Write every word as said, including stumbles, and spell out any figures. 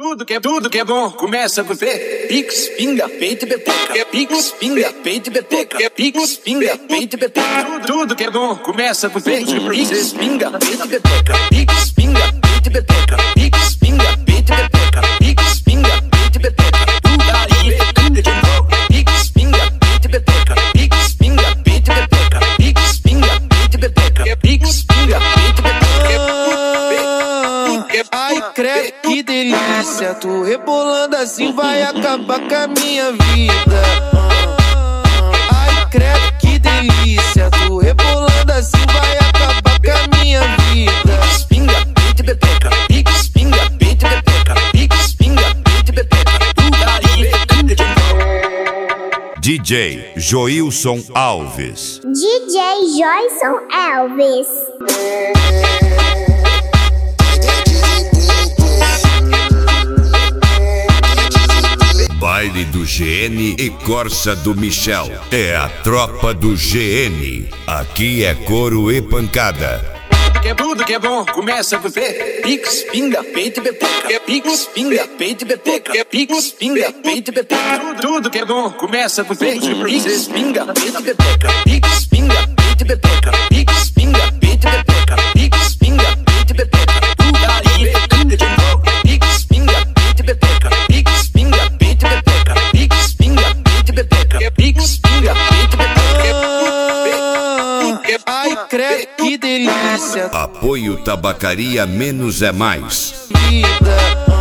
Tudo que é, tudo que é bom começa por P. Pix, pinga, peito e bepeca. Pix, pinga, peito e bepeca. Pix, pinga, peito e bepeca. Tudo, tudo que é bom começa por P. Pix, pinga, peito e bepeca. Pix, pinga, peito e bepeca. Pix, pinga, peito e bepeca. Pix, pinga, peito e bepeca. Putaria, tudo de novo. Pix, pinga, peito e bepeca. Pix, pinga, peito e bepeca. Pix, pinga, peito e bepeca. Pix, pinga, peito e bepeca. Ai, credo, que delícia. Tu rebolando assim vai acabar com a minha vida. Ai, credo, que delícia. Tu rebolando assim vai acabar com a minha vida. Pix, pinga, peito e bepeca. Pix, pinga, peito e bepeca. Pix, pinga, peito e bepeca. Putaria, tudo de novo. D J Joilson Alves. D J Joilson Alves. Baile do G N e Corsa do Michel. É a tropa do G N. Aqui é couro e pancada. Tudo que é, tudo que é bom começa por P. Pix, pinga, peito e bepeca. Pix, pinga, peito e bepeca. Pix, pinga, peito e bepeca. Tudo, tudo que é bom começa por P. Pix, pinga, peito e bepeca. Pix, pinga, peito e bepeca. Pix, pinga, peito e bepeca. Pix, pinga, peito e bepeca. Putaria, tudo de novo. Pix, pinga, peito e bepeca. Pix, pinga, peito e bepeca. Pix, pinga, peito e bepeca. Pix, pinga, peito e bepeca. Ai, credo, que delícia. Apoio Tabacaria Menos é Mais. Vida.